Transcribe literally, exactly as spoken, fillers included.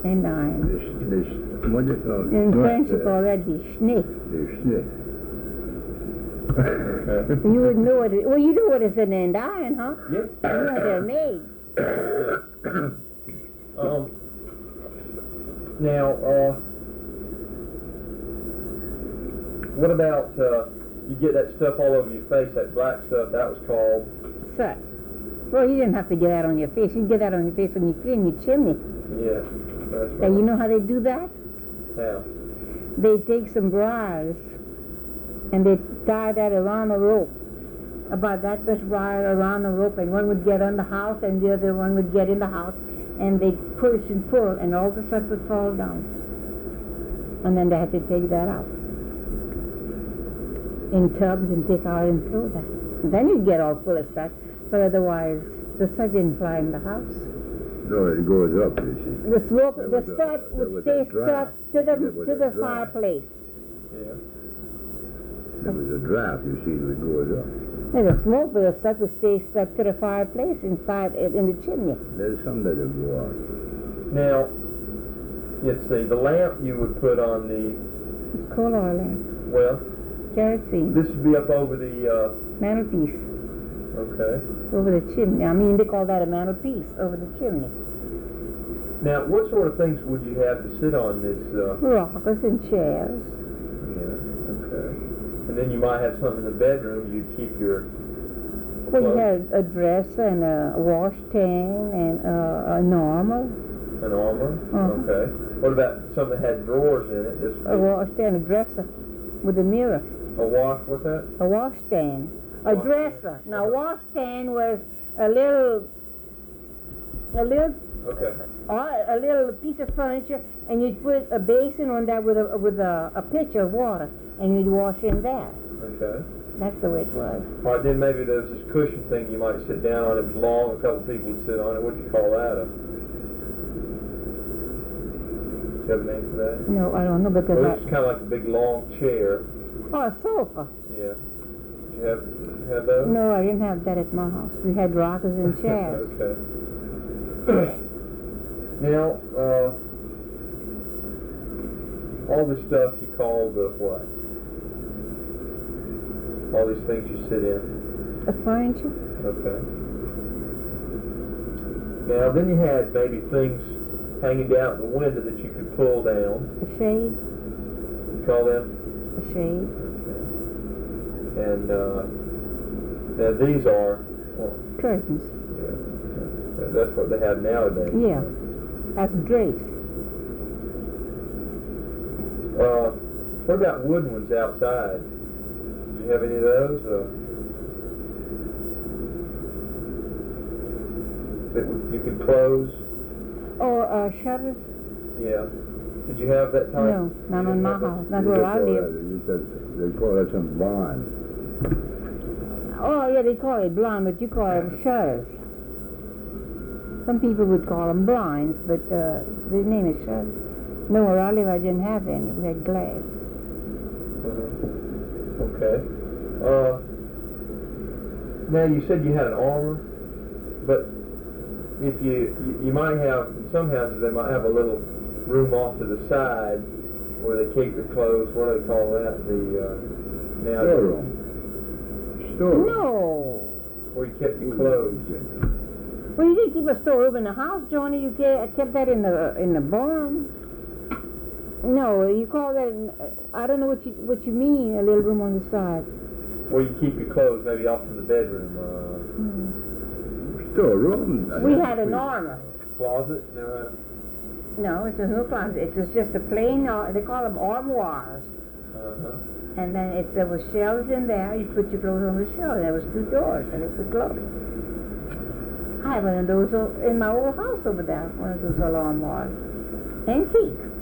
and iron. The, the, what is it called? In What, French, you uh, call that the schnick. The schnick. You wouldn't know what it, well, you know what it's an end iron, huh? Yeah. You know what they're made. um, now, uh, what about, uh, you get that stuff all over your face, that black stuff, that was called? Soot. Well, you didn't have to get that on your face. You get that on your face when you clean your chimney. Yeah, that's right. And you know how they do that? How? They take some briars and they tie that around a rope, about that much wire around the rope, and one would get on the house and the other one would get in the house, and they push and pull, and all the stuff would fall down. And then they had to take that out in tubs and take out and throw that. And then you'd get all full of stuff, but otherwise the stuff didn't fly in the house. No, it goes up, you see. The smoke, There the was a- stuff there would was stay a draft. stuck to the, There was to a the draft. fireplace. Yeah. There was a draft, you see, that goes up. And the smoke, but the stuff would stay stuck to the fireplace inside, in the chimney. There's some that'll go out. Now, let's see, the lamp you would put on the, It's coal oil lamp, well, kerosene, this would be up over the, uh, mantelpiece, okay. over the chimney. I mean, they call that a mantelpiece, over the chimney. Now, what sort of things would you have to sit on this, uh, Rockers and chairs. yeah, okay. And then you might have something in the bedroom, you'd keep your Well, you clothes, had a dresser and a washstand and uh, an armor, an armor, Uh-huh. okay. What about something that had drawers in it? This would a be washstand, a dresser with a mirror, a wash, what's that? a washstand, a Washstand. dresser. Now, washstand was a little, a little Okay, or a little piece of furniture, and you'd put a basin on that with a with a, a pitcher of water, and you'd wash in that. okay. That's the way it was. All right, then maybe there's this cushion thing you might sit down on. It was long, a couple people would sit on it. What do you call that? A, do you have a name for that? No, I don't know because Well, I, this is kind of like a big long chair. oh, a sofa. Yeah. Did you have, have those? No, I didn't have that at my house. We had rockers and chairs. Okay. Now, uh, all this stuff you call the what? All these things you sit in. The furniture. Okay. Now, then you had maybe things hanging down the window that you could pull down. The shade. You call them? The shade. Okay. And uh, now these are, well, Curtains. yeah, that's what they have nowadays. Yeah. That's drapes. Uh, what about wooden ones outside? Do you have any of those? Uh, that you could close? Or uh, shutters. Yeah. Did you have that type? No, not You on didn't my have that? house. Not They where I call live. that- you said- They call that some bond. Oh, yeah, they call it blind, but you call them shutters. Some people would call them blinds, but uh, the name is shutters. No, where I live, I didn't have any. We had glass. Uh-huh. Okay. Uh, now, you said you had an armor, but if you, you, you might have, in some houses, they might have a little room off to the side where they keep the clothes. What do they call that? The, uh, now, Storeroom. Storeroom. No. where you kept your clothes. Well, you didn't keep a storeroom in the house, Johnny. You ke- kept that in the in the barn. No, you call that. I don't know what you what you mean. A little room on the side. Where you keep your clothes, maybe off from the bedroom. Uh, Hmm. Storeroom. We had an armor. closet. Never had. No, it was no closet. It was just a plain. Uh, they call them armoires. Uh-huh. And then if there was shelves in there, you put your clothes on the shelf. There was two doors, and it was closed. I have one of those o- in my old house over there. One of those armoires, antique.